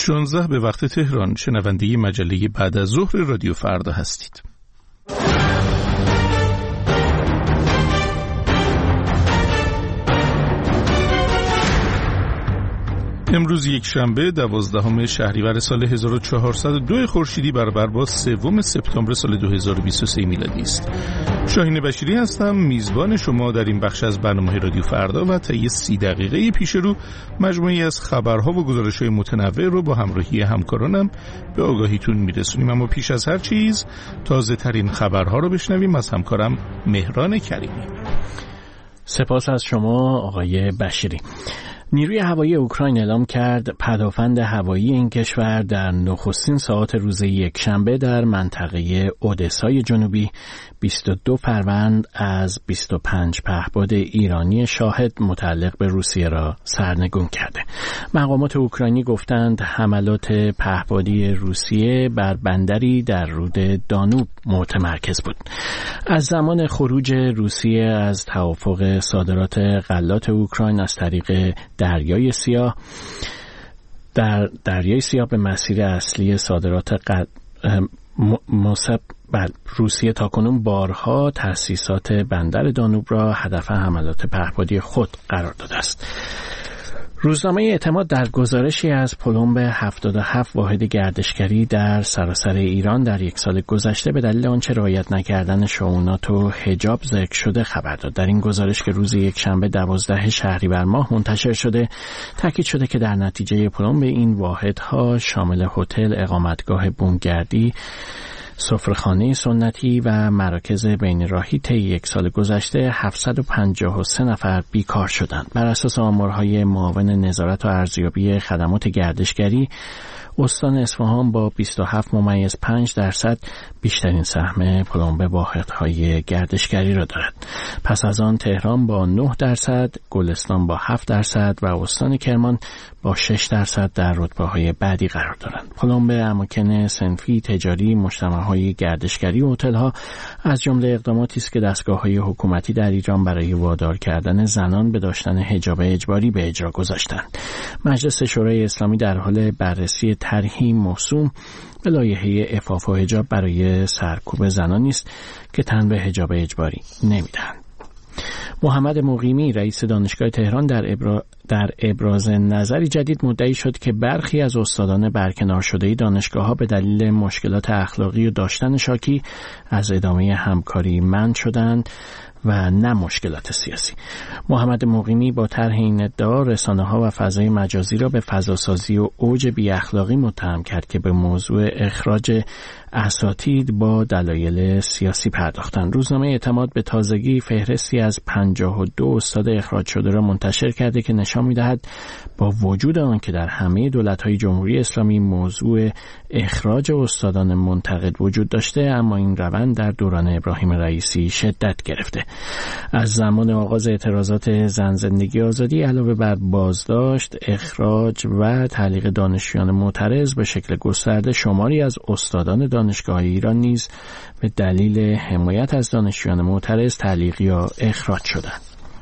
16 به وقت تهران. شنونده مجله بعد از ظهر رادیو فردا هستید. امروز یک شنبه 12 شهریور سال 1402 خورشیدی برابر با 3 سپتامبر سال 2023 میلادی است. شاهین بشیری هستم، میزبان شما در این بخش از برنامه رادیو فردا و طی 30 دقیقه پیش رو مجموعی از خبرها و گزارش‌های متنوع رو با همراهی همکارانم به آگاهیتون میرسونیم. اما پیش از هر چیز تازه ترین خبرها رو بشنویم از همکارم مهران کریمی. سپاس از شما آقای بشیری. نیروی هوایی اوکراین اعلام کرد پدافند هوایی این کشور در نخستین ساعات روز یکشنبه در منطقه اودسای جنوبی 22 فروند از 25 پهپاد ایرانی شاهد متعلق به روسیه را سرنگون کرده. مقامات اوکراینی گفتند حملات پهپادی روسیه بر بندری در رود دانوب متمرکز بود. از زمان خروج روسیه از توافق صادرات غلات اوکراین از طریق دریای سیاه به مسیر اصلی صادرات روسیه تاکنون بارها تأسیسات بندر دانوب را هدف حملات پهپادی خود قرار داده است. روزنامه اعتماد در گزارشی از پلمب 77 واحد گردشگری در سراسر ایران در یک سال گذشته به دلیل آنچه رعایت نکردن شعونات و حجاب ذکر شده خبر داد. در این گزارش که روز یکشنبه 12 شهریور ماه منتشر شده تاکید شده که در نتیجه پلمب این واحدها شامل هتل، اقامتگاه بومگردی، سفره‌خانه سنتی و مراکز بین راهی طی یک سال گذشته 753 نفر بیکار شدند. بر اساس آمارهای معاون نظارت و ارزیابی خدمات گردشگری، استان اصفهان با 27.5% بیشترین سهم پلمب واحدهای گردشگری را دارد. پس از آن تهران با 9%، گلستان با 7% و استان کرمان با 6% در رتبه‌های بعدی قرار دارند. پلمب اماکن صنفی، تجاری، مجتمع‌های گردشگری و هتل‌ها از جمله اقداماتی است که دستگاه‌های حکومتی در ایران برای وادار کردن زنان به داشتن حجاب اجباری به اجرا گذاشتند. مجلس شورای اسلامی در حال بررسی طرحی موسوم به لایحه عفاف و حجاب برای سرکوب زنانی است که تن به حجاب اجباری نمی‌دهند. محمد مقیمی رئیس دانشگاه تهران در ابراز نظری جدید مدعی شد که برخی از استادان برکنار شده دانشگاه‌ها به دلیل مشکلات اخلاقی و داشتن شاکی از ادامه همکاری منع شدند و نه مشکلات سیاسی. محمد مقیمی با طرح این ادعا رسانه‌ها و فضای مجازی را به فضاسازی و اوج بی اخلاقی متهم کرد که به موضوع اخراج اساتید با دلایل سیاسی پرداختند. روزنامه اعتماد به تازگی فهرستی از 52 استاد اخراج شده را منتشر کرده که نشان می‌دهد با وجود آن که در همه دولت‌های جمهوری اسلامی موضوع اخراج استادان منتقد وجود داشته، اما این روند در دوران ابراهیم رئیسی شدت گرفته. از زمان آغاز اعتراضات زن زندگی آزادی علاوه بر بازداشت، اخراج و تعلیق دانشجویان معترض به شکل گسترده، شماری از استادان دانشگاه ایران نیز به دلیل حمایت از دانشجویان معترض تعلیق یا اخراج شدند.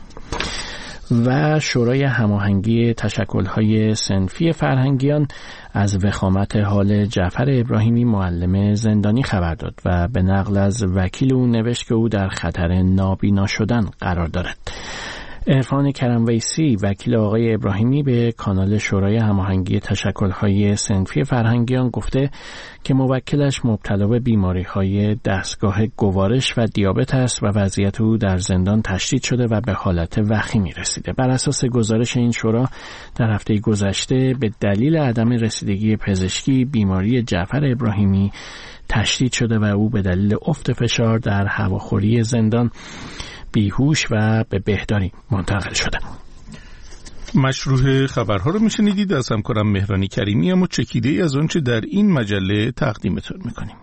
و شورای هماهنگی تشکل‌های صنفی فرهنگیان از وخامت حال جعفر ابراهیمی معلم زندانی خبر داد و به نقل از وکیل او نوشت که او در خطر نابینا شدن قرار دارد. عرفان کرمویسی وکیل آقای ابراهیمی به کانال شورای هماهنگی تشکل‌های صنفی فرهنگیان گفته که موکلش مبتلا به بیماری‌های دستگاه گوارش و دیابت است و وضعیت او در زندان تشدید شده و به حالت وخیمی رسیده. بر اساس گزارش این شورا در هفته گذشته به دلیل عدم رسیدگی پزشکی بیماری جعفر ابراهیمی تشدید شده و او به دلیل افت فشار در هواخوری زندان بیهوش و به بهداری منتقل شده. مشروع خبرها رو میشنیدید از همکارم مهرانی کریمی، اما چکیده‌ای از آنچه در این مجله تقدیمتون میکنیم.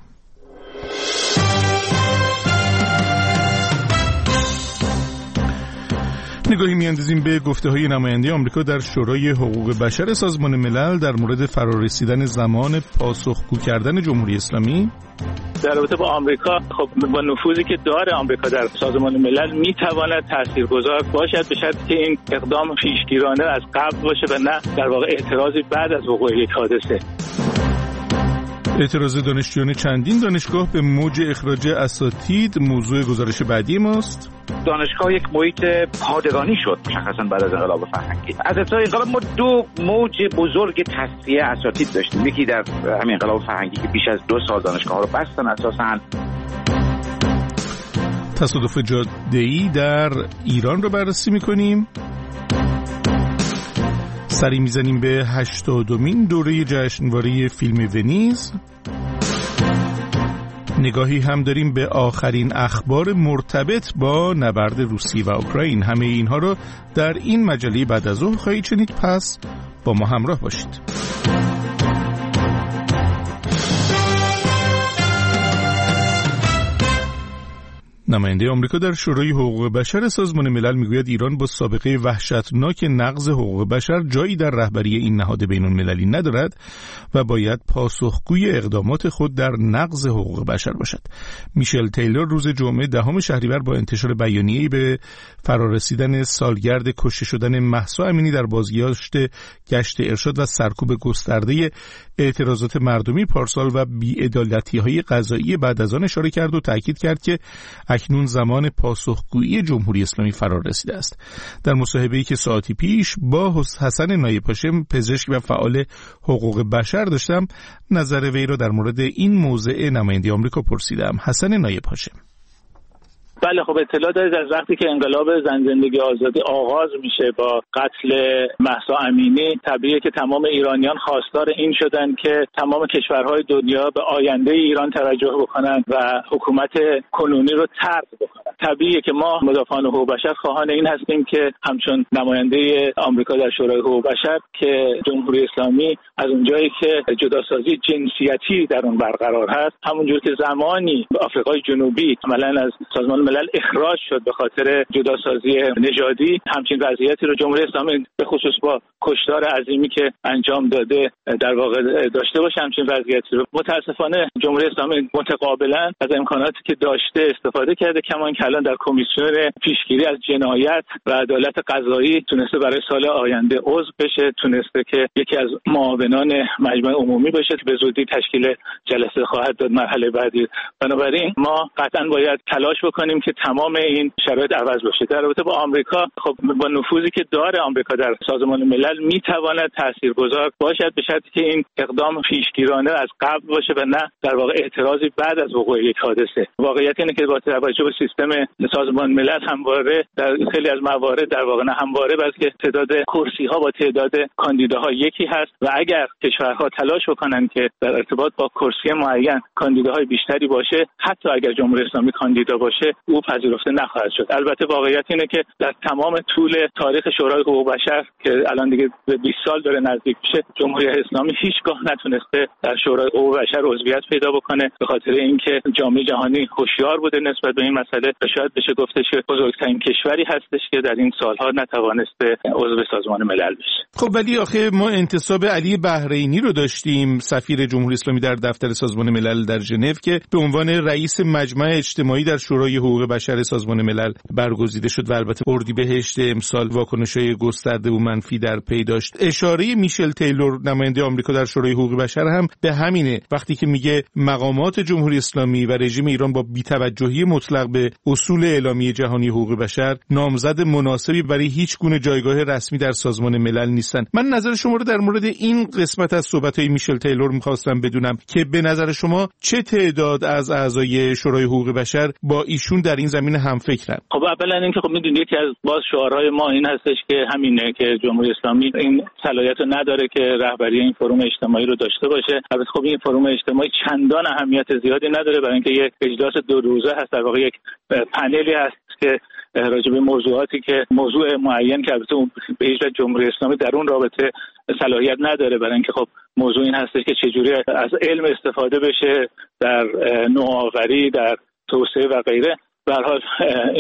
نگاهی میاندازیم به گفته‌های نماینده آمریکا در شورای حقوق بشر سازمان ملل در مورد فرارسیدن زمان پاسخگو کردن جمهوری اسلامی. در رابطه با آمریکا، خب با نفوذی که داره آمریکا در سازمان ملل میتواند تاثیرگذار باشد به شرطی که این اقدام پیشگیرانه از قبل باشه و نه در واقع اعتراضی بعد از وقوع یک حادثه. اعتراض دانشجویان چندین دانشگاه به موج اخراج اساتید موضوع گزارش بعدی ماست. دانشگاه یک محیط پادگانی شد مشخصا بعد از انقلاب فرهنگی. از ابتدای انقلاب ما دو موج بزرگ تصفیه اساتید داشتیم. یکی در همین انقلاب فرهنگی که بیش از 2 سال دانشگاه ها رو بستن اساساً. تصادف جاده‌ای در ایران رو بررسی می‌کنیم. سری میزنیم به 80مین دوره جشنواره فیلم ونیز. نگاهی هم داریم به آخرین اخبار مرتبط با نبرد روسیه و اوکراین. همه اینها رو در این مجله بعد از ظهر خواهید شنید، پس با ما همراه باشید. نماینده آمریکا در شورای حقوق بشر سازمان ملل میگوید ایران با سابقه وحشتناک نقض حقوق بشر جایی در رهبری این نهاد بین‌المللی ندارد و باید پاسخگوی اقدامات خود در نقض حقوق بشر باشد. میشل تیلور روز جمعه 10 شهریور با انتشار بیانیه‌ای به فرارسیدن سالگرد کشته شدن مهسا امینی در بازگشت گشت ارشاد و سرکوب گسترده اعتراضات مردمی پارسال و بی‌عدالتی‌های قضایی بعد از آن اشاره کرد و تاکید کرد که اکنون زمان پاسخگویی جمهوری اسلامی فرا رسیده است. در مصاحبه‌ای که ساعتی پیش با حسن نایب‌هاشم پزشک و فعال حقوق بشر داشتم، نظر وی را در مورد این موضوع نماینده آمریکا پرسیدم. حسن نایب‌هاشم: بله، خب اطلاع دارید از وقتی که انقلاب زن زندگی آزادی آغاز میشه با قتل مهسا امینی، طبیعیه که تمام ایرانیان خواستار این شدن که تمام کشورهای دنیا به آینده ایران توجه بکنن و حکومت کنونی رو طرد بکنن. طبیعیه که ما مدافعان حقوق بشر خواهان این هستیم که همچون نماینده آمریکا در شورای حقوق بشر که جمهوری اسلامی از اونجایی که جداسازی جنسیتی در اون برقرار هست، همونجور که زمانی آفریقای جنوبی عملاً از سازمان ملل اخراج شد به خاطر جداسازی نژادی، همچین وضعیتی رو جمهوری اسلامی به خصوص با کشتار عظیمی که انجام داده در واقع داشته باشه. همچین وضعیتی رو متاسفانه جمهوری اسلامی متقابلا از امکاناتی که داشته استفاده کرده، کما اینکه الان در کمیسیون پیشگیری از جنایت و عدالت قضایی تونسته برای سال آینده عضو بشه، تونسته که یکی از معاونان مجمع عمومی بشه که به زودی تشکیل جلسه خواهد داد مرحله بعدی. بنابراین ما قطعا باید تلاش بکنیم که تمام این شرایط عوض بشه. در رابطه با آمریکا، خب با نفوذی که داره آمریکا در سازمان ملل میتواند تاثیرگذار باشد به شرطی که این اقدام پیشگیرانه از قبل باشه و نه در واقع اعتراضی بعد از وقوع یک حادثه. واقعیت اینه که با توجه به سیستم سازمان ملل همواره در خیلی از موارد در واقع نه همواره بلکه تعداد کرسی ها با تعداد کاندیداها یکی هست و اگر کشورها تلاش بکنن که در ارتباط با کرسی معین کاندیداهای بیشتری باشه، حتی اگر جمهوری اسلامی کاندیدا باشه، او پذیرفته نخواهد شد. البته واقعیت اینه که در تمام طول تاریخ شورای حقوق بشر که الان دیگه به 20 سال داره نزدیک میشه، جمهوری اسلامی هیچگاه نتونسته در شورای حقوق بشر عضویت پیدا بکنه به خاطر اینکه جامعه جهانی هوشیار بوده نسبت به این مسئله. شاید بشه گفتش که بزرگترین کشوری هستش که در این سالها نتوانسته عضو سازمان ملل بشه. خب ولی آخه ما انتصاب علی بحرینی رو داشتیم، سفیر جمهوری اسلامی در دفتر سازمان ملل در ژنو، که به عنوان رئیس مجمع اجتماعی در شورای حقوق بشر سازمان ملل برگزیده شد و البته اردیبهشت امسال واکنش‌های گسترده و منفی در پی داشت. اشاره میشل تیلور نماینده آمریکا در شورای حقوق بشر هم به همینه، وقتی که میگه مقامات جمهوری اسلامی و رژیم ایران با بی‌توجهی مطلق به اصول اعلامیه جهانی حقوق بشر نامزد مناسبی برای هیچ گونه جایگاه رسمی در سازمان ملل نیستن. من نظر شما رو در مورد این قسمت از صحبت‌های میشل تیلور می‌خواستم بدونم که به نظر شما چه تعداد از اعضای شورای حقوق بشر با ایشون در این زمینه هم فکرن؟ خب اولا اینکه خب میدونید یکی از باز شعارهای ما این هستش که همینه که جمهوری اسلامی این صلاحیت رو نداره که رهبری این فروم اجتماعی رو داشته باشه. البته خب این فروم اجتماعی چندان اهمیت زیادی نداره برای اینکه یک اجلاس 2 روزه هست، در واقع یک پنلی هست که راجع به موضوعاتی که موضوع معین که البته به هیچ وجه جمهوری اسلامی در اون رابطه صلاحیت نداره، برای اینکه خب موضوع این هستش که چجوری از علم استفاده بشه در نوآوری، در توسعه و غیره. به هر حال این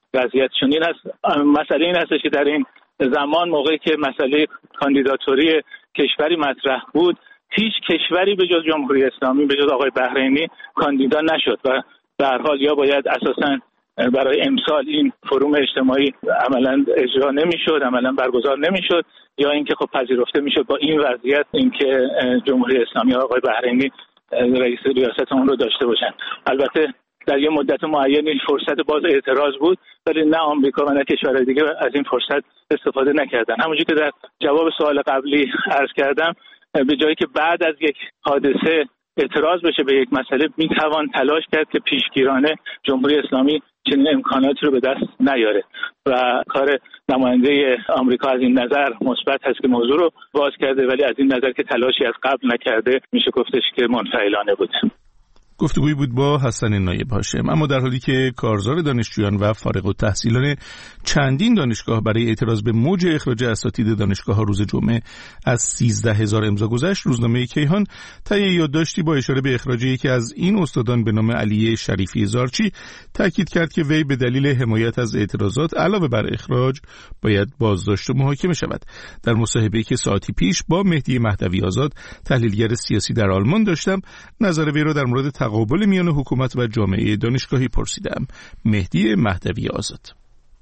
وضعیتشون این هست. مسئله این هست که در این زمان موقعی که مسئله کاندیداتوری کشوری مطرح بود، هیچ کشوری به جز جمهوری اسلامی، به جز آقای بحرینی کاندیدا نشد و به هر حال یا باید اساساً برای امسال این فروم اجتماعی عملاً اجرا نمی‌شد، عملاً برگزار نمی‌شد، یا اینکه خب پذیرفته می‌شد با این وضعیت اینکه جمهوری اسلامی آقای بحرینی رئیس ریاست اون رو داشته باشن. البته در یه مدت معینی فرصت باز اعتراض بود، ولی نه آمریکا و نه کشورهای دیگه از این فرصت استفاده نکردن. همونجوری که در جواب سوال قبلی عرض کردم، به جایی که بعد از یک حادثه اعتراض بشه به یک مسئله، میتوان تلاش کرد که پیشگیرانه جمهوری اسلامی چنین امکاناتی رو به دست نیاره و کار نماینده آمریکا از این نظر مثبت هست که موضوع رو باز کرده، ولی از این نظر که تلاشی از قبل نکرده، میشه گفتش که منفعلانه بود. گفتگویی بود با حسن نایب هاشم. اما در حالی که کارزار دانشجویان و فارغ التحصیلان چندین دانشگاه برای اعتراض به موج اخراج اساتید دانشگاه‌ها روز جمعه از 13,000 امضا گذشت، روزنامه کیهان طی یادداشتی با اشاره به اخراج یکی از این استادان به نام علی شریفی زارچی تاکید کرد که وی به دلیل حمایت از اعتراضات علاوه بر اخراج باید بازداشت و محاکمه شود. در مصاحبه‌ای که ساعتی پیش با مهدی مهدوی آزاد، تحلیلگر سیاسی در آلمان داشتم، نظر وی را در مورد تقابل میان حکومت و جامعه دانشگاهی پرسیدم. مهدی مهدوی آزاد: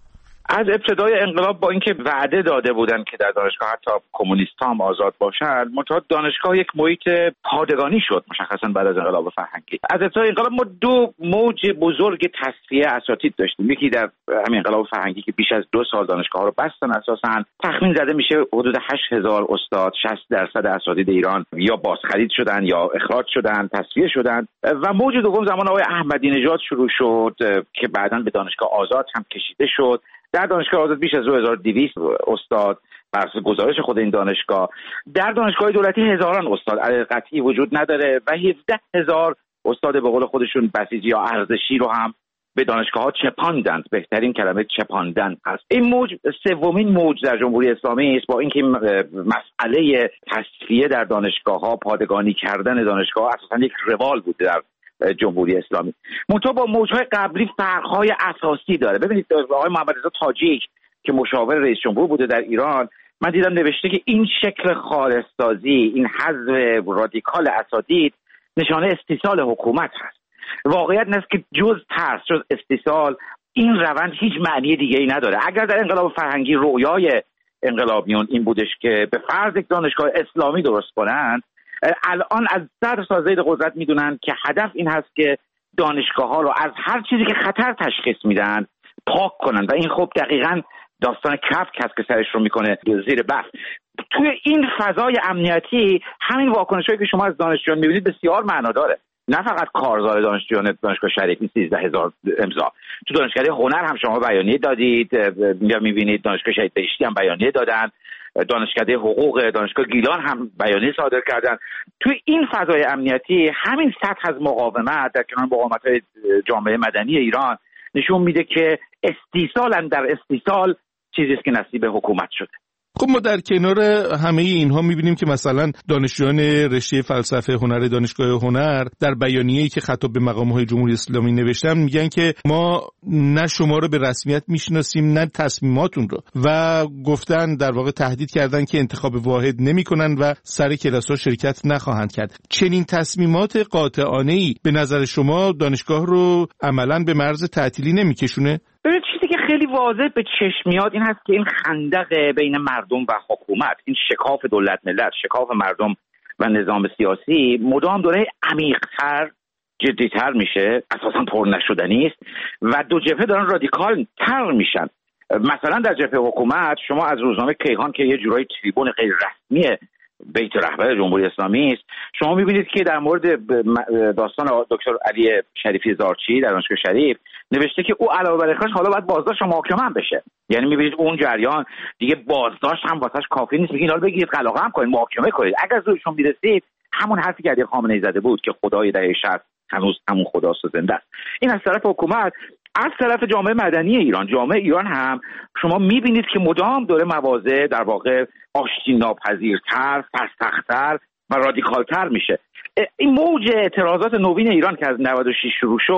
از ابتدای انقلاب با اینکه وعده داده بودن که در دانشگاه حتی کمونیست‌ها هم آزاد باشند، منتها دانشگاه یک محیط پادگانی شد مشخصا بعد از انقلاب فرهنگی. از ابتدای انقلاب ما دو موج بزرگ تصفیه اساتید داشتیم. یکی در همین انقلاب فرهنگی که بیش از 2 سال دانشگاه‌ها رو بستن، اساساً تخمین زده میشه حدود 8,000 استاد، 60% اساتید ایران یا بازخرید شدن یا اخراج شدن، تصفیه شدن. و موج دوم زمان آقای احمدی نژاد شروع شد که بعداً به دانشگاه آزاد هم کشیده شد. در دانشگاه آزاد بیش از 2200 استاد بر اساس گزارش خود این دانشگاه، در دانشگاه دولتی هزاران استاد عدد قطعی وجود نداره و 17,000 استاد به قول خودشون بسیجی یا ارزشی رو هم به دانشگاه‌ها چپاندند. بهترین کلمه چپاندن هست. این موج سومین موج در جمهوری اسلامی است، با اینکه مسئله تصفیه در دانشگاه‌ها، پادگانی کردن دانشگاه‌ها اساساً یک روال بوده در جمهوری اسلامی. منتها با موج‌های قبلی فرق‌های اساسی داره. ببینید آقای محمد رضا تاجیک که مشاور رئیس جمهور بوده در ایران، من دیدم نوشته که این شکل خالص‌سازی، این حذف رادیکال اساتید نشانه استیصال حکومت هست. واقعیت این است که جز ترس، جز استیصال، این روند هیچ معنی دیگه‌ای نداره. اگر در انقلاب فرهنگی رویای انقلابیون این بودش که به فرض یک دانشگاه اسلامی درست کنند، الان از صدر تا زید قدرت میدونن که هدف این هست که دانشگاه ها رو از هر چیزی که خطر تشخیص میدن پاک کنن و این خب دقیقاً داستان کفک هست که سرش رو میکنه زیر برف. توی این فضای امنیتی همین واکنشایی که شما از دانشجویان میبینید بسیار معناداره. نه فقط کارزار دانشجویان دانشگاه شریفی 13,000 امضا، تو دانشگاه هنر هم شما بیانیه دادید، میبینید دانشگاه شهید بهشتی هم بیانیه دادن، دانشکده حقوق دانشگاه گیلان هم بیانیه صادر کردن. توی این فضای امنیتی همین سطح از مقاومت در کنار مقاومت‌های جامعه مدنی ایران نشون میده که استیصال در استیصال چیزی است که نصیب حکومت شده. خب ما در کنار همه اینها میبینیم که مثلا دانشجویان رشته فلسفه هنر دانشگاه هنر در بیانیه‌ای که خطاب به مقام‌های جمهوری اسلامی نوشتن میگن که ما نه شما رو به رسمیت میشناسیم نه تصمیماتون رو، و گفتن در واقع تهدید کردن که انتخاب واحد نمی‌کنن و سر کلاس‌ها شرکت نخواهند کرد. چنین تصمیمات قاطعانه‌ای به نظر شما دانشگاه رو عملاً به مرز تعطیلی نمی‌کشونه؟ ببینید چیزی که خیلی واضح به چشم میاد این هست که این خندق بین مردم و حکومت، این شکاف دولت ملت، شکاف مردم و نظام سیاسی مدام داره عمیق‌تر، جدی‌تر میشه، اساساً پر نشدنی است و دو جبهه دارن رادیکال تر میشن. مثلا در جبهه حکومت شما از روزنامه کیهان که یه جورایی تریبون غیر رسمی بیت رهبر جمهوری اسلامی است، شما میبینید که در مورد داستان دکتر علی شریفی زارچی در دانشگاه شریف نوشته که او علاوه بر اخراج حالا باید بازداشت و محاکمه هم بشه. یعنی میبینید اون جریان دیگه بازداشت هم واسش کافی نیست، میگه اینا رو بگیرید قلاقه هم کنید، محاکمه کنید. اگر زورشون میرسید همون حرفی که علی خامنه‌ای زده بود که خدای دهه 60 هنوز همون خداست و زنده است. این از طرف حکومت. از طرف جامعه مدنی ایران، جامعه ایران هم شما میبینید که مدام داره مواضع در واقع آشتی ناپذیرتر، سرسخت‌تر و رادیکالتر میشه. این موج اعتراضات نوین ایران که از 96 شروع شد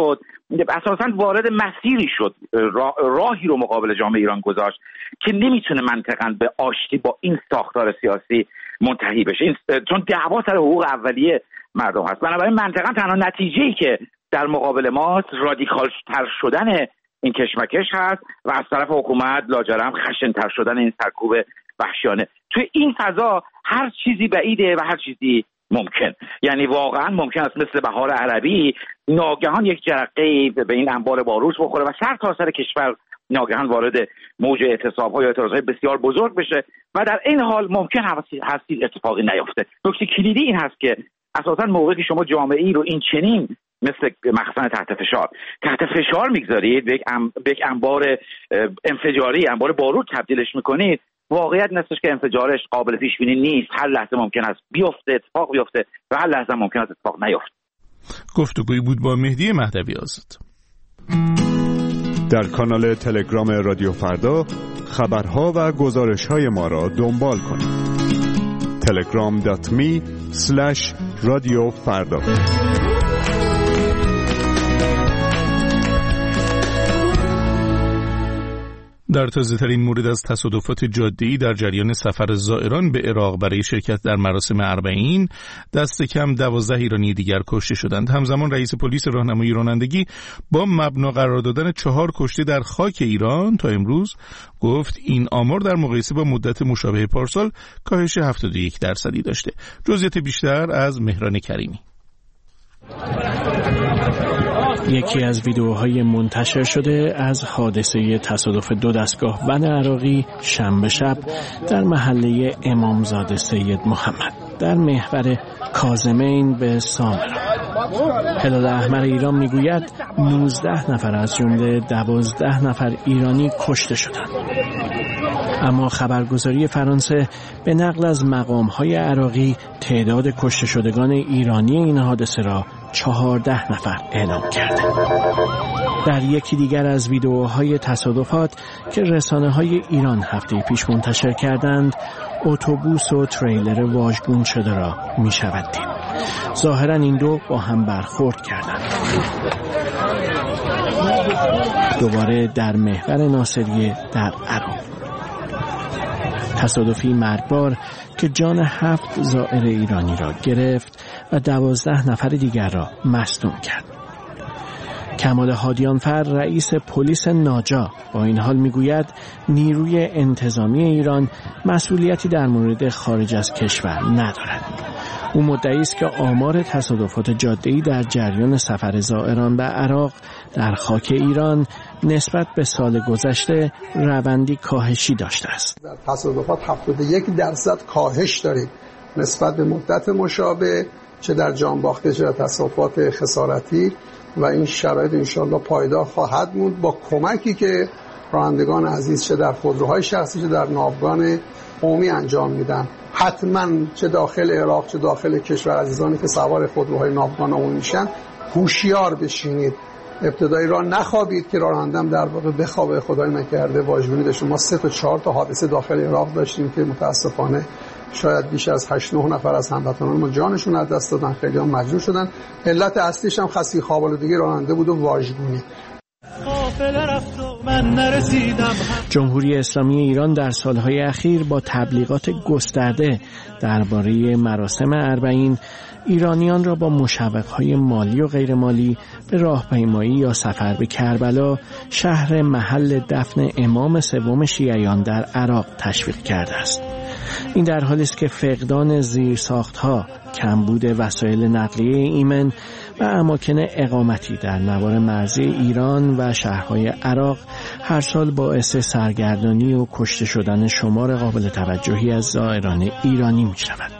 اساساً وارد مسیری شد، راهی رو مقابل جامعه ایران گذاشت که نمیتونه منطقاً به آشتی با این ساختار سیاسی منتهی بشه، چون دعوا سر حقوق اولیه مردم هست. بنابراین منطقاً تنها نتیجه‌ای که در مقابل ما رادیکال تر شدن این کشمکش هست و از طرف حکومت لاجرم خشن‌تر شدن این سرکوب وحشیانه. توی این فضا هر چیزی بعیده و هر چیزی ممکن. یعنی واقعا ممکن است مثل بهار عربی ناگهان یک جرقه‌ای به این انبار بارود بخوره و سر تا سر کشور ناگهان وارد موج اعتصاب‌ها یا اعتراض‌های بسیار بزرگ بشه و در این حال ممکن هست اتفاقی نیفته. نکته کلیدی این هست که اساساً موقعی که شما جامعه‌ای رو این چنین مثل مخزن تحت فشار میگذارید به یک انبار انفجاری، انبار بارود تبدیلش میکنید، واقعیت نستش که انفجارش قابل پیش بینی نیست. هر لحظه ممکن است اتفاق بیفته و هر لحظه ممکن است اتفاق نیفته. گفتگویی بود با مهدی مهدوی آزاد. در کانال تلگرام رادیو فردا خبرها و گزارش‌های ما را دنبال کنید. telegram.me/radiofarda. در تازه‌ترین مورد از تصادفات جاده‌ای در جریان سفر زائران به عراق برای شرکت در مراسم اربعین، دست کم 12 ایرانی دیگر کشته شدند. همزمان رئیس پلیس راهنمایی رانندگی با مبنا قرار دادن 4 کشته در خاک ایران تا امروز گفت این آمار در مقایسه با مدت مشابه پارسال کاهش 71% داشته. جزئیات بیشتر از مهران کریمی. یکی از ویدیوهای منتشر شده از حادثه تصادف 2 دستگاه ون عراقی شنبه شب در محله امامزاده سید محمد در محور کاظمین به سامرا. هلال احمر ایران میگوید 19 نفر از جمله 12 نفر ایرانی کشته شدند. اما خبرگزاری فرانسه به نقل از مقام‌های عراقی تعداد کشته شدگان ایرانی این حادثه را 14 نفر اعلام کرده. در یکی دیگر از ویدیوهای تصادفات که رسانه‌های ایران هفته پیش منتشر کردند، اتوبوس و تریلر واژگون شده را می‌شود دید. ظاهراً این دو با هم برخورد کردند. دوباره در محور ناصریه در عراق. تصادفی مرگبار که جان 7 زائر ایرانی را گرفت و 12 نفر دیگر را مصدوم کرد. کمال هادیانفر رئیس پلیس ناجا با این حال میگوید نیروی انتظامی ایران مسئولیتی در مورد خارج از کشور ندارد. او مدعی است که آمار تصادفات جاده‌ای در جریان سفر زائران به عراق در خاک ایران نسبت به سال گذشته روندی کاهشی داشته است. در تصادفات 71% کاهش داریم نسبت به مدت مشابه، چه در جان باخته چه در تصادفات خسارتی، و این شرایط انشالله پایدار خواهد موند با کمکی که رانندگان عزیز چه در خودروهای شخصی چه در ناوگان عمومی انجام میدن. حتما چه داخل عراق چه داخل کشور عزیزانی که سوار خودروهای ناوگان عمومی میشن هوشیار بشینید، ابتدایی راه نخوابید که رانندم در واقع بخوابه، خدای نکرده واژگونی داشت. ما 3 تا 4 تا حادثه داخل عراق داشتیم که متاسفانه شاید بیش از 8-9 نفر از هموطنان ما جانشون از دست دادن، خیلی هم مجروح شدن. علت اصلیش هم خسته خوابالودگی راننده بود و واژگونی. جمهوری اسلامی ایران در سالهای اخیر با تبلیغات گسترده درباره مراسم اربعین ایرانیان را با مشوق‌های مالی و غیرمالی به راهپیمایی یا سفر به کربلا، شهر محل دفن امام سوم شیعیان در عراق تشویق کرده است. این در حالی است که فقدان زیرساخت‌ها، کمبود وسایل نقلیه ایمن و اماکن اقامتی در نوار مرزی ایران و شهرهای عراق هر سال باعث سرگردانی و کشته شدن شمار قابل توجهی از زائران ایرانی می شود.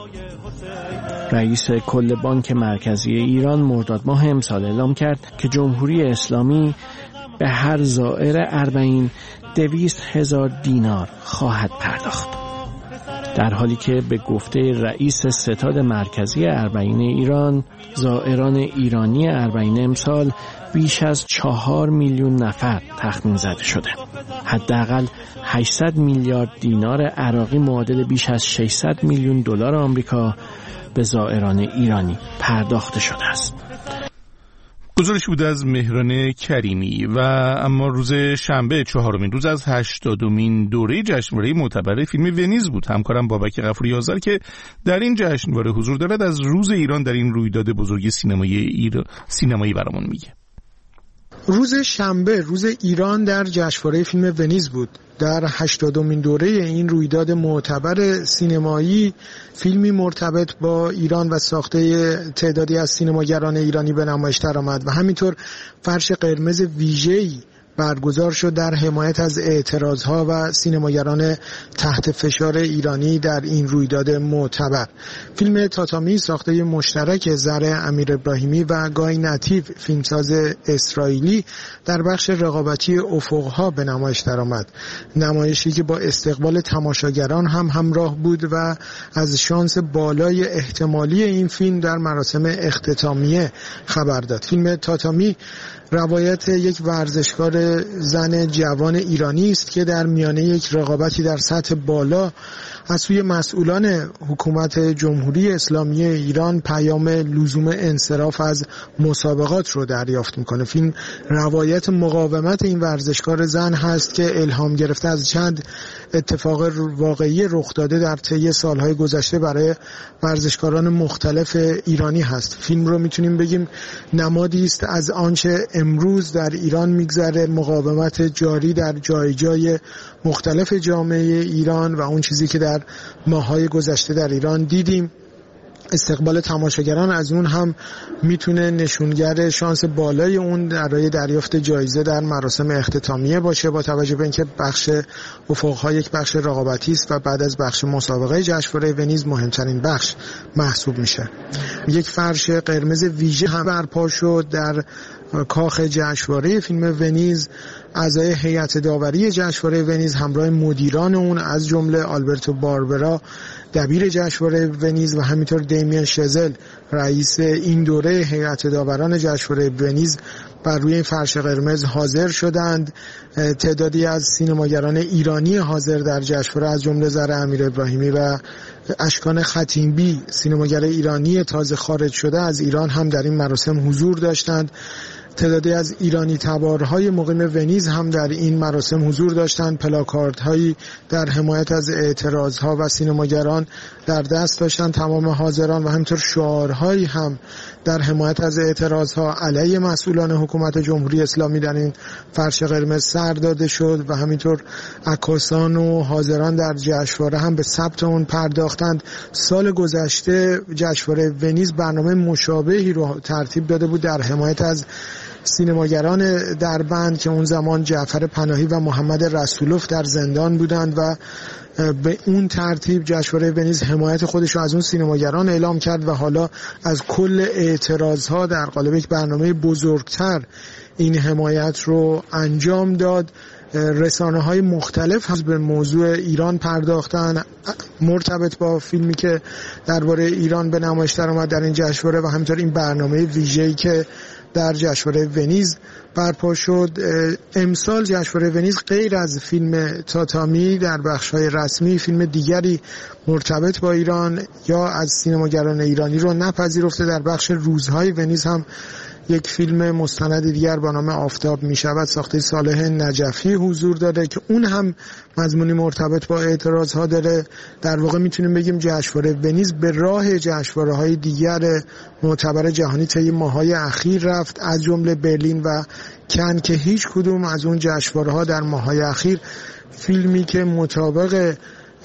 رئیس کل بانک مرکزی ایران مرداد ماه امسال اعلام کرد که جمهوری اسلامی به هر زائر اربعین 200,000 دینار خواهد پرداخت. در حالی که به گفته رئیس ستاد مرکزی اربعین ایران، زائران ایرانی اربعین امسال بیش از 4 میلیون نفر تخمین زده شده. حداقل 800 میلیارد دینار عراقی معادل بیش از 600 میلیون دلار آمریکا به زائران ایرانی پرداخته شده است. گزارش بود از مهران کریمی. و اما روز شنبه 4مین روز از 80مین دوره جشنواره معتبر فیلم ونیز بود. همکارم بابک غفوری آذر که در این جشنواره حضور دارد از روز ایران در این رویداد بزرگ سینمایی برامون میگه. روز شنبه روز ایران در جشنواره فیلم ونیز بود. در 80مین دوره این رویداد معتبر سینمایی فیلمی مرتبط با ایران و ساخته تعدادی از سینماگران ایرانی به نمایش درآمد و همینطور فرش قرمز ویژه‌ای برگزار شد در حمایت از اعتراضها و سینماگران تحت فشار ایرانی در این رویداد معتبر. فیلم تاتامی ساخته مشترک زرع امیر ابراهیمی و گای نتیو فیلمساز اسرائیلی در بخش رقابتی افقها به نمایش درآمد. نمایشی که با استقبال تماشاگران هم همراه بود و از شانس بالای احتمالی این فیلم در مراسم اختتامیه خبر داد. فیلم تاتامی روایت یک ورزشکار زن جوان ایرانی است که در میانه یک رقابتی در سطح بالا از سوی مسئولان حکومت جمهوری اسلامی ایران پیام لزوم انصراف از مسابقات رو دریافت میکنه. فیلم روایت مقاومت این ورزشکار زن هست که الهام گرفته از چند اتفاق واقعی رخ داده در طی سالهای گذشته برای ورزشکاران مختلف ایرانی هست. فیلم رو میتونیم بگیم نمادی است از آنچه امروز در ایران میگذره، مقاومت جاری در جای جای مختلف جامعه ایران و اون چیزی که در ماه‌های گذشته در ایران دیدیم. استقبال تماشاگران از اون هم میتونه نشونگر شانس بالای اون برای دریافت جایزه در مراسم اختتامیه باشه، با توجه به اینکه بخش افق‌ها یک بخش رقابتی است و بعد از بخش مسابقه جشنواره ونیز مهمترین بخش محسوب میشه. یک فرش قرمز ویژه هم برپا شد در کاخ جشنواره فیلم ونیز. اعضای هیئت داوری جشنواره ونیز همراه مدیران اون از جمله آلبرتو باربرا دبیر جشنواره ونیز و همینطور دیمین شزل رئیس این دوره هیئت داوران جشنواره ونیز بر روی این فرش قرمز حاضر شدند. تعدادی از سینماگران ایرانی حاضر در جشنواره از جمله زرع امیر ابراهیمی و اشکان خطیبی سینماگر ایرانی تازه خارج شده از ایران هم در این مراسم حضور داشتند. تعدادی از ایرانی تبارهای مقیم ونیز هم در این مراسم حضور داشتند. پلاکاردهایی در حمایت از اعتراضها و سینماگران در دست داشتند تمام حاضران و همینطور شعارهایی هم در حمایت از اعتراضها علیه مسئولان حکومت جمهوری اسلامی در این فرش قرمز سر داده شد و همینطور عکاسان و حاضران در جشنواره هم به ثبت اون پرداختند. سال گذشته جشنواره ونیز برنامه مشابهی رو ترتیب داده بود در حمایت از سینماگران دربند که اون زمان جعفر پناهی و محمد رسولوف در زندان بودند و به اون ترتیب جشنواره ونیز حمایت خودش رو از اون سینماگران اعلام کرد و حالا از کل اعتراضها در قالب یک برنامه بزرگتر این حمایت رو انجام داد. رسانه‌های مختلف به موضوع ایران پرداختن مرتبط با فیلمی که درباره ایران به نمایش درآمد در این جشنواره و همینطور این برنامه ویژه‌ای که در جشنواره ونیز برپا شد. امسال جشنواره ونیز غیر از فیلم تاتامی در بخش‌های رسمی فیلم دیگری مرتبط با ایران یا از سینماگران ایرانی رو نپذیرفته. در بخش روزهای ونیز هم یک فیلم مستند دیگر با نام آفتاب می شود ساخته صالح نجفی حضور داره که اون هم مضمونی مرتبط با اعتراض ها داره. در واقع میتونیم بگیم جشنواره ونیز به راه جشنواره های دیگر معتبر جهانی طی ماه‌های اخیر رفت، از جمله برلین و کن که هیچ کدوم از اون جشنواره ها در ماه‌های اخیر فیلمی که مطابق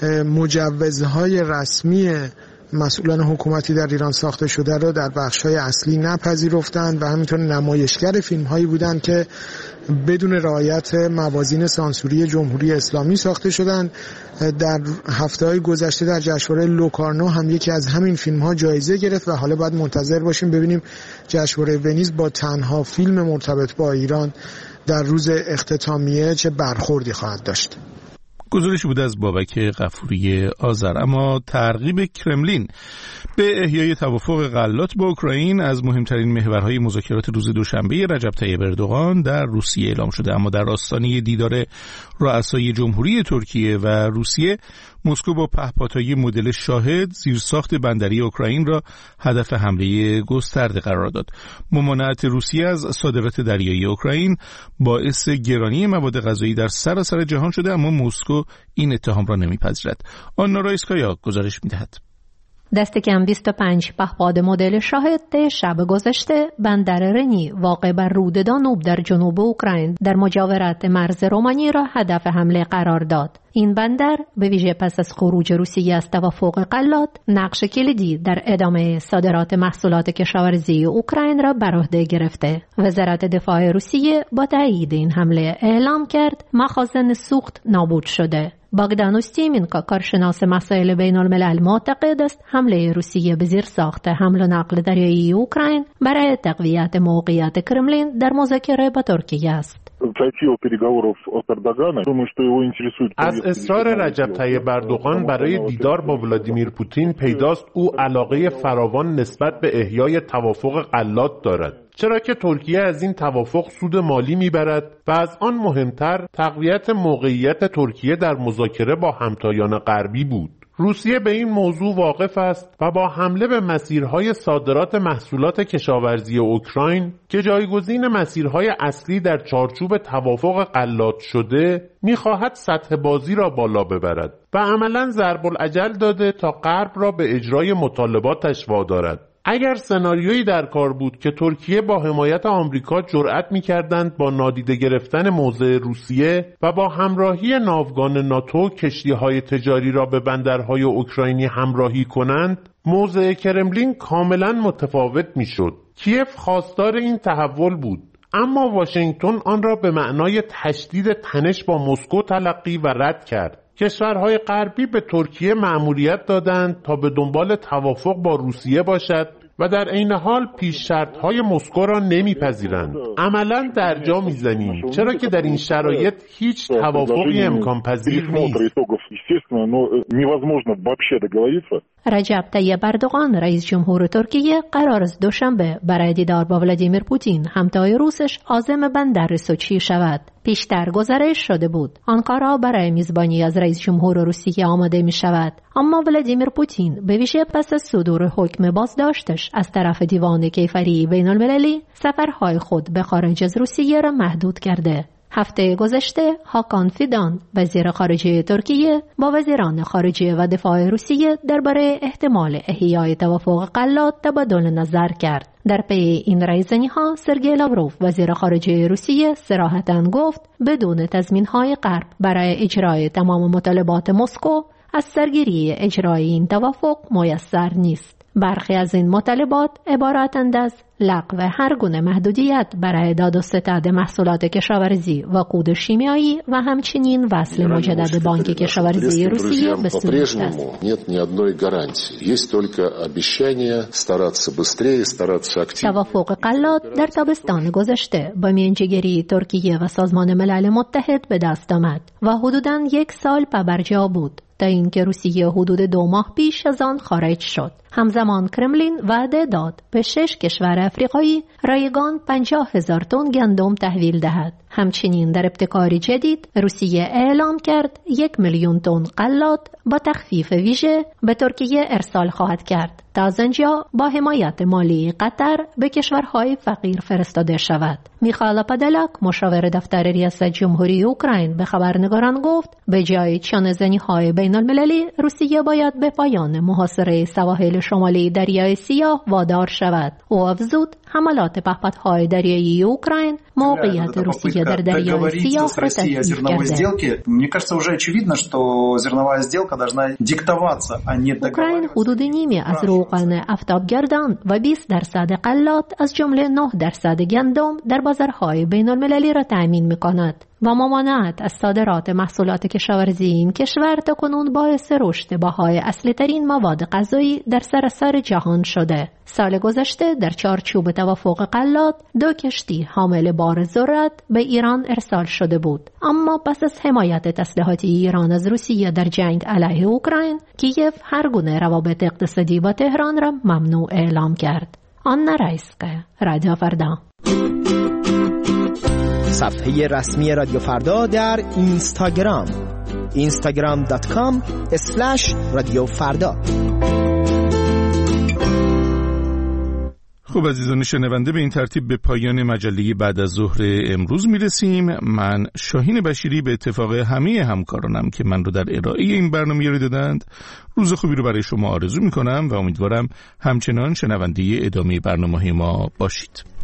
مجوزهای رسمی مسئولان حکومتی در ایران ساخته شده را در بخش‌های اصلی نپذیرفتند و همینطور نمایشگر فیلم‌هایی بودند که بدون رعایت موازین سانسوری جمهوری اسلامی ساخته شدند. در هفته‌های گذشته در جشنواره لوکارنو هم یکی از همین فیلم‌ها جایزه گرفت و حالا باید منتظر باشیم ببینیم جشنواره ونیز با تنها فیلم مرتبط با ایران در روز اختتامیه چه برخوردی خواهد داشت. گزارش بود از بابک غفوری آذر. اما ترغیب کرملین به احیای توافق غلات با اوکراین از مهمترین محورهای مذاکرات روز دوشنبه رجب طیب اردوغان در روسیه اعلام شده. اما در آستانه دیدار رؤسای جمهوری ترکیه و روسیه مسکو با پهپادهای مدل شاهد زیرساخت بندری اوکراین را هدف حمله گسترده قرار داد. ممانعت روسیه از صادرات دریایی اوکراین باعث گرانی مواد غذایی در سراسر جهان شده، اما مسکو این اتهام را نمیپذیرد. آنا رایسکایا گزارش می‌دهد. دست کم 25 پهپاد مدل شاهد طی شب گذشته بندر رنی واقع بر رود دانوب در جنوب اوکراین در مجاورت مرز رومانی را هدف حمله قرار داد. این بندر به ویژه پس از خروج روسیه از توافق غلات نقش کلیدی در ادامه صادرات محصولات کشاورزی اوکراین را بر عهده گرفته. وزارت دفاع روسیه با تایید این حمله اعلام کرد مخازن سوخت نابود شده. باگدان اوستیمینکا کارشناس مسائل بین الملل معتقد است حمله روسیه به زیرساخت حمل و نقل دریایی اوکراین برای تقویت موقعیت کرملین در مذاکره با ترکیه است. از اصرار رجب طیب اردوغان برای دیدار با ولادیمیر پوتین پیداست او علاقه فراوان نسبت به احیای توافق غلات دارد، چرا که ترکیه از این توافق سود مالی میبرد و از آن مهمتر تقویت موقعیت ترکیه در مذاکره با همتایان غربی بود. روسیه به این موضوع واقف است و با حمله به مسیرهای صادرات محصولات کشاورزی اوکراین که جایگزین مسیرهای اصلی در چارچوب توافق غلات شده می‌خواهد سطح بازی را بالا ببرد و عملاً ضرب الاجل داده تا غرب را به اجرای مطالباتش وادارد. اگر سناریویی در کار بود که ترکیه با حمایت آمریکا جرأت می‌کردند با نادیده گرفتن موضع روسیه و با همراهی ناوگان ناتو کشتی‌های تجاری را به بندرهای اوکراینی همراهی کنند، موضع کرملین کاملاً متفاوت می‌شد. کیف خواستار این تحول بود، اما واشنگتن آن را به معنای تشدید تنش با مسکو تلقی و رد کرد. کشورهای غربی به ترکیه مأموریت دادند تا به دنبال توافق با روسیه باشد و در عین حال پیش شرط‌های مسکو را نمیپذیرند. عملاً در جا میزنیم، چرا که در این شرایط هیچ توافقی امکان پذیر نیست. رجب طیب اردوغان رئیس جمهور ترکیه قرار است دوشنبه برای دیدار با ولادیمیر پوتین همتای روسش عازم بندر سوچی شود. پیشتر گزارش شده بود آنکارا برای میزبانی از رئیس جمهور روسیه آماده می شود، اما ولادیمیر پوتین به ویژه پس از صدور حکم بازداشتش از طرف دیوان کیفری بین المللی سفرهای خود به خارج از روسیه را محدود کرده. هفته گذشته هاکان فیدان وزیر خارجه ترکیه با وزیران خارجه و دفاع روسیه درباره احتمال احیای توافق غلات تبادل نظر کرد. در پی این رایزنی‌ها سرگئی لاوروف وزیر خارجه روسیه صراحتاً گفت بدون تضمین‌های غرب برای اجرای تمام مطالبات مسکو از سرگیری اجرای این توافق میسر نیست. برخی از این مطالبات عبارتند از لغو هر گونه محدودیت برای داد و ستد محصولات کشاورزی و کود شیمیایی و همچنین وصل مجدد بانک کشاورزی روسیه به سوریش است. توافق غلات در تابستان گذشته با میانجیگری ترکیه و سازمان ملل متحد به دست آمد و حدوداً 1 سال پابرجا بود تا اینکه روسیه حدود 2 ماه پیش از آن خارج شد. همزمان کرملین وعده داد به 6 کشور افریقایی رایگان 50,000 تن گندم تحویل دهد. همچنین در ابتکار جدید روسیه اعلام کرد 1 میلیون تن غلات با تخفیف ویژه به ترکیه ارسال خواهد کرد تا از آنجا با حمایت مالی قطر به کشورهای فقیر فرستاده شود. میخائیل پادالاک مشاور دفتر ریاست جمهوری اوکراین به خبرنگاران گفت به جای چانه‌زنی‌های بین المللی روسیه باید به پایان محاصره سواحل شمالی دریای سیاه وادار شود. او افزود حملات پهپادهای دریایی اوکراین موقعیت روسیه در دریای سیاه را تضعیف کرده. اوکراین حدود نیمی از روغن آفتابگردان و 20% غلات از جمله 9% گندم در بازارهای بین المللی را تأمین می‌کند و ممانعت از صادرات محصولات کشاورزی این کشور تاکنون باعث رشد بهای اصلی ترین مواد غذایی در سراسر جهان شده. سال گذشته در چارچوب توافق غلات 2 کشتی حامل بار ذرت به ایران ارسال شده بود، اما پس از حمایت تسلیحاتی ایران از روسیه در جنگ علیه اوکراین، کیف هر گونه روابط اقتصادی با تهران را ممنوع اعلام کرد. آنا رایسکایا، رادیو فردا. صفحه رسمی رادیو فردا در اینستاگرام instagram.com/radiofrda. خب عزیزان شنونده، به این ترتیب به پایان مجله بعد از ظهر امروز میرسیم. من شاهین بشیری به اتفاق همه همکارانم که من رو در ارائه این برنامه یاری دادند روز خوبی رو برای شما آرزو میکنم و امیدوارم همچنان شنونده ادامه برنامه ما باشید.